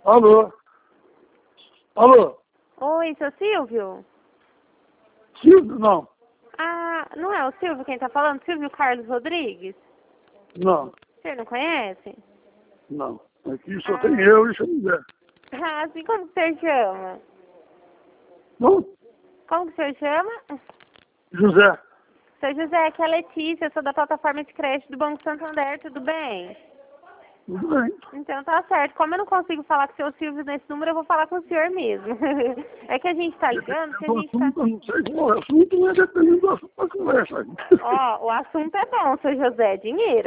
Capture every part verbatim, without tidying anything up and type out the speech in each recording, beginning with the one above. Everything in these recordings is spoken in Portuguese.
Alô? Alô? Oi, seu Silvio? Silvio? Não. Ah, não é o Silvio quem tá falando? Silvio Carlos Rodrigues? Não. O senhor não conhece? Não. Aqui só Ah, tem eu e seu José. ah, assim como que o senhor chama? Não? Como que o senhor chama? José. Seu José, aqui é a Letícia, eu sou da plataforma de crédito do Banco Santander, tudo bem? Tudo bem. Então tá certo. Como eu não consigo falar com o seu Silvio nesse número, eu vou falar com o senhor mesmo. É que a gente tá ligando, que a O gente tá... assunto, eu não sei qual é o assunto, mas dependendo do assunto da conversa aí. Ó, o assunto é bom, seu José, dinheiro.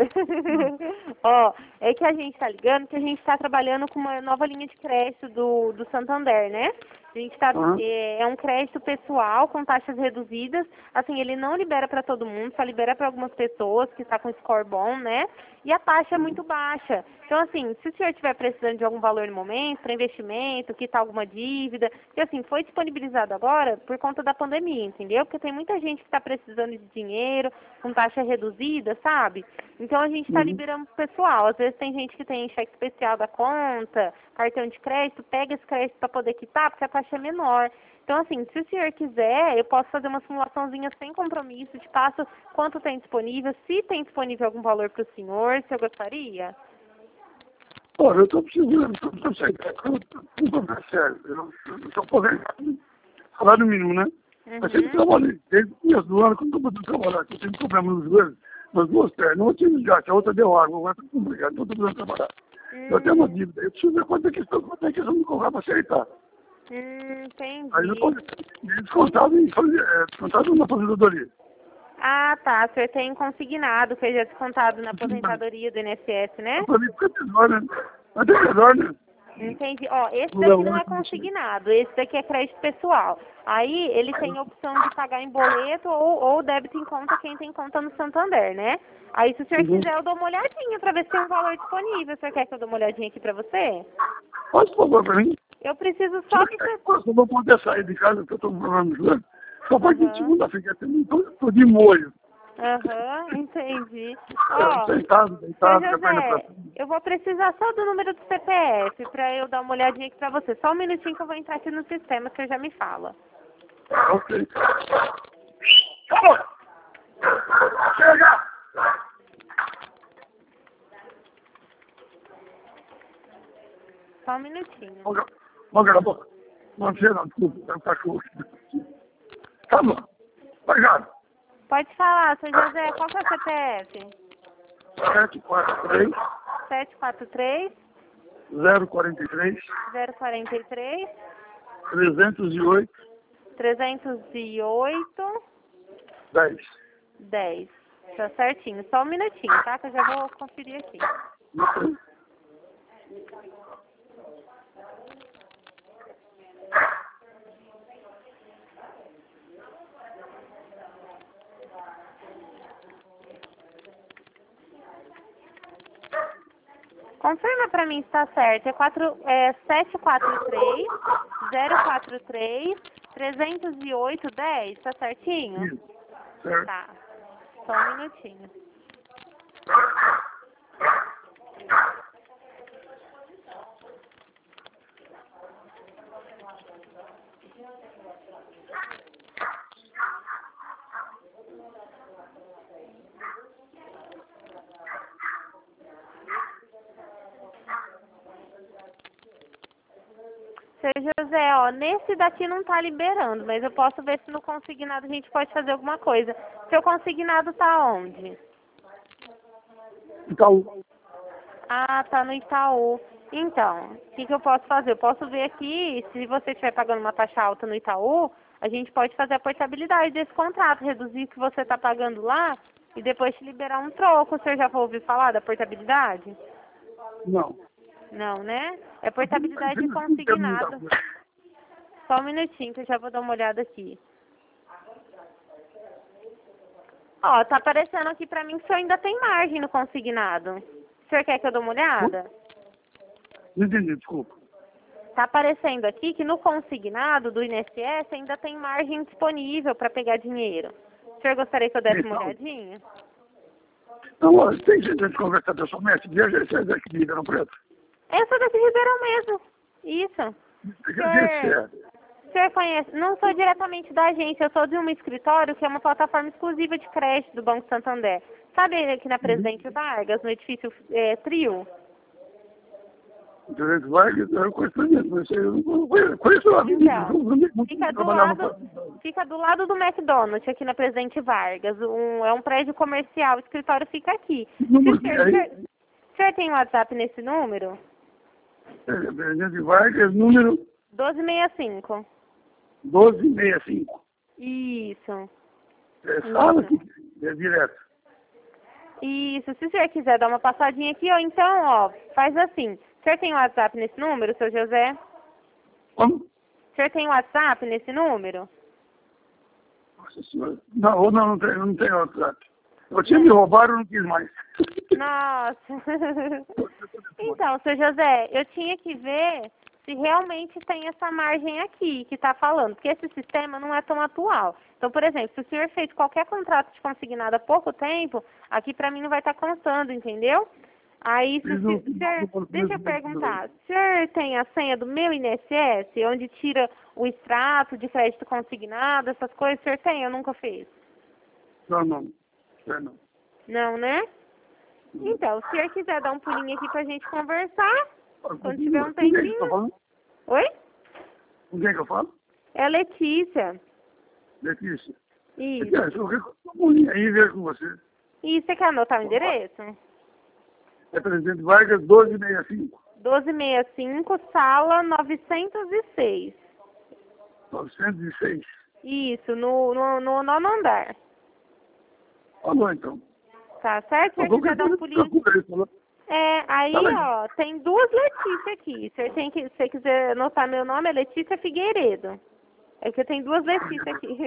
Ó, é que a gente tá ligando, que a gente tá trabalhando com uma nova linha de crédito do, do Santander, né? A gente tá, Aham. é, é um crédito pessoal com taxas reduzidas. Assim, ele não libera para todo mundo, só libera para algumas pessoas que está com score bom, né? E a taxa é muito baixa. Então, assim, se o senhor estiver precisando de algum valor no momento, para investimento, quitar alguma dívida, porque assim, foi disponibilizado agora por conta da pandemia, entendeu? Porque tem muita gente que está precisando de dinheiro, com taxa reduzida, sabe? Então a gente está Uhum. liberando pro pessoal. Às vezes tem gente que tem cheque especial da conta, cartão de crédito, pega esse crédito para poder quitar, porque a taxa é menor. Então, assim, se o senhor quiser, eu posso fazer uma simulaçãozinha sem compromisso, te passo quanto tem disponível, se tem disponível algum valor para o senhor, se eu gostaria. Olha, eu estou precisando, estou precisando, eu estou precisando, sério, eu estou aposentado, salário mínimo, né? Mas sempre Uhum. trabalhei, desde o começo do ano, quando eu estou podendo trabalhar, que eu tenho problema nos joelhos, nas duas pernas, uma tive já, que a outra deu água, agora está complicado, então estou precisando trabalhar. Eu tenho uma Hum, dívida, eu preciso ver quanto é que estão, quanto é que eles vão me cobrar para aceitar. hum, Aí entendi. depois, descontado em fazer, é, descontado na aposentadoria. Ah, tá. O senhor tem consignado, que já descontado na aposentadoria do I N S S, né? Para mim fica melhor, né? Até melhor, né? Entendi. Ó, esse Não é daqui não é único, não sei. consignado, esse daqui é crédito pessoal. Aí ele tem a opção de pagar em boleto ou, ou débito em conta quem tem conta no Santander, né? Aí se o senhor Uhum. quiser eu dou uma olhadinha pra ver se tem um valor disponível. O senhor quer que eu dê uma olhadinha aqui pra você? Faz por favor para mim. Eu preciso Se só eu que você... eu vou poder sair de casa, que eu estou com problema no joelho, só pode ir de Aham, segunda-feira, que eu estou de molho. aham, entendi. É, Ó, sentado, seu deitado, com a perna para José, cima. eu vou precisar só do número do C P F pra eu dar uma olhadinha aqui pra você. Só um minutinho que eu vou entrar aqui no sistema, que você já me fala. Ok. Vamos! Chega! Só um minutinho. Boca na boca. Não chega, não, desculpa, é um cachorro. Tá bom. Obrigado. Pode falar, seu José, qual que é o C P F? sete quatro três, sete quatro três, zero quatro três, zero quatro três, trezentos e oito, trezentos e oito, dez. dez. Tá certinho. Só um minutinho, tá? Que eu já vou conferir aqui. Confirma pra mim se tá certo. É, quatro, é sete quatro três, zero quatro três, trezentos e oito, dez. Tá certinho? Isso, certo. Tá. Só um minutinho. Seu José, ó, nesse daqui não tá liberando, mas eu posso ver se no consignado a gente pode fazer alguma coisa. Seu consignado tá onde? Então, Ah, tá no Itaú. Então, o que, que eu posso fazer? Eu posso ver aqui, se você estiver pagando uma taxa alta no Itaú, a gente pode fazer a portabilidade desse contrato, reduzir o que você está pagando lá e depois te liberar um troco. O senhor já ouviu falar da portabilidade? não. Não, né? É portabilidade de Não tem muita consignado. coisa. Só um minutinho que eu já vou dar uma olhada aqui. Ó, tá aparecendo aqui pra mim que o senhor ainda tem margem no consignado. O senhor quer que eu dê uma olhada? Não entendi, desculpa. Tá aparecendo aqui que no consignado do I N S S ainda tem margem disponível para pegar dinheiro. O senhor gostaria que eu desse uma Então, olhadinha? então olha, tem jeito de conversar pessoalmente? Veja esse aqui de Ribeirão Preto. Essa daqui de Ribeirão mesmo. Isso. Quem que você é? O senhor conhece? Não sou diretamente da agência, eu sou de um escritório que é uma plataforma exclusiva de crédito do Banco Santander. Sabe aqui na Presidente Vargas, no edifício é, Trio? Presidente Vargas, eu conheço mesmo, mas eu não conheço, conheço a vida, Então, fica do, lado, fica do lado do McDonald's, aqui na Presidente Vargas. Um, é um prédio comercial, o escritório fica aqui. Não, O mas senhor, aí- o senhor tem WhatsApp nesse número? É, Presidente Vargas, número doze sessenta e cinco. doze sessenta e cinco. Isso. É, fala aqui, é direto. Isso. Se o senhor quiser dar uma passadinha aqui, ou então, ó, faz assim. O senhor tem WhatsApp nesse número, seu José? Como? O senhor tem WhatsApp nesse número? Nossa senhora. Não, ou não, não tem, não tem WhatsApp. Eu tinha me roubado, eu não quis mais. Nossa. Então, seu José, eu tinha que ver se realmente tem essa margem aqui que está falando, porque esse sistema não é tão atual. Então, por exemplo, se o senhor fez qualquer contrato de consignado há pouco tempo, aqui para mim não vai estar constando, entendeu? Aí, se, o senhor, deixa eu perguntar, o senhor tem a senha do meu I N S S, onde tira o extrato de crédito consignado, essas coisas, o senhor tem? Eu nunca fiz. Não, não. É, não. Não, né? Então, se o senhor quiser dar um pulinho aqui pra gente conversar, quando tiver um Com quem que eu tô tempinho. falando? Oi? Com quem que eu falo? É a Letícia. Letícia. Isso. Letícia, eu quero uma linha aí ver com você. E você quer anotar o endereço? É Presidente Vargas, doze sessenta e cinco. doze sessenta e cinco, sala novecentos e seis. novecentos e seis. Isso, no, no, no nono andar. Falou, então. Tá certo? Se você quiser dar um pulinho. Falou. É, aí, Tá bem. ó, tem duas Letícia aqui. Se você, tem que, se você quiser anotar meu nome, é Letícia Figueiredo. É que eu tenho duas Letícia aqui.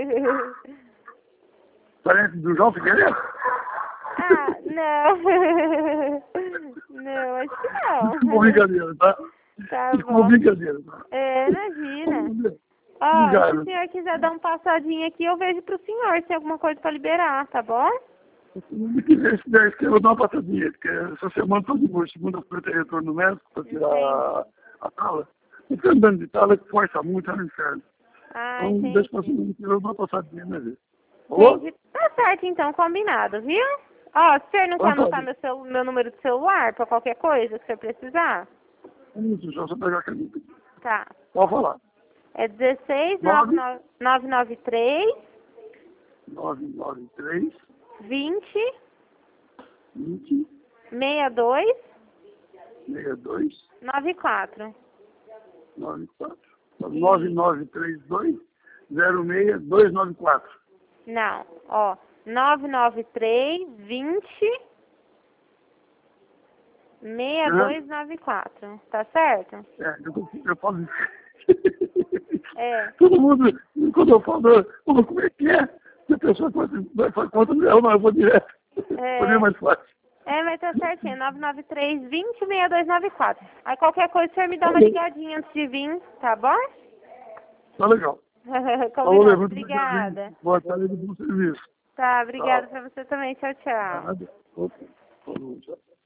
Parente do João Figueiredo? Ah, não. Não, acho que não. Desculpa, brincadeira, tá? Tá Desculpa, bom. brincadeira, tá? É, imagina. Ó, Obrigado. se o senhor quiser dar um passadinho aqui, eu vejo pro senhor se tem alguma coisa pra liberar, tá bom? Se não quiser, se der, eu vou dar uma passadinha, porque essa semana tô de boa. Segunda-feira tem retorno no médico pra tirar a, a tala. Eu fico andando de tala que força muito, é um inferno. Ah, Então, entendi. deixa pra segunda-feira, eu dou uma passadinha, né, gente? Falou? Entendi. Tá certo, então, combinado, viu? Ó, se o senhor não quer Então tá anotar bem. meu, celu meu número de celular pra qualquer coisa que o senhor precisar? Um minuto, só pegar a caneta. Tá. Pode falar. É dezesseis, nove nove três, nove nove três, vinte, vinte, sessenta e dois, sessenta e dois, noventa e quatro. noventa e quatro. nove nove três dois, zero seis dois nove quatro. Não, ó, nove nove três, vinte, sessenta e dois, noventa e quatro. Tá certo? É, eu, eu falo isso. É. Todo mundo, quando eu falo, "Pô, como é que é? Se a pessoa vai fazer conta, eu não, eu vou direto. É. Por mim é mais fácil. É, mas tá certinho, nove nove três, vinte, sessenta e dois, noventa e quatro. Aí qualquer coisa o senhor me dá uma ligadinha antes de vir, tá bom? Tá legal. Combinado, Levanta, obrigada. boa tarde e bom serviço. Tá, obrigada pra você também, tchau, tchau. Nada. Opa. Falou, tchau.